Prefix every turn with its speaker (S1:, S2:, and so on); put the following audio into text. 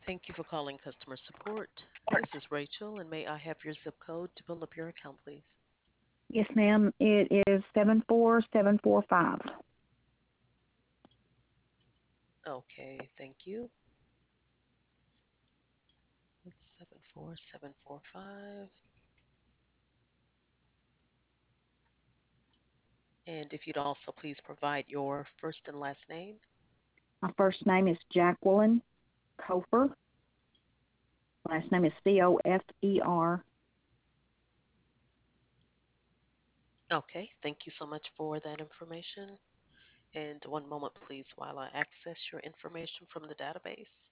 S1: Thank you for calling customer support. This is Rachel, and may I have your zip code to pull up your account, please?
S2: Yes, ma'am. It is 74745.
S1: Okay, thank you. 74745. And if you'd also please provide your first and last name.
S2: My first name is Jacqueline Cofer. Last name is Cofer.
S1: Okay, thank you so much for that information. And one moment, please, while I access your information from the database.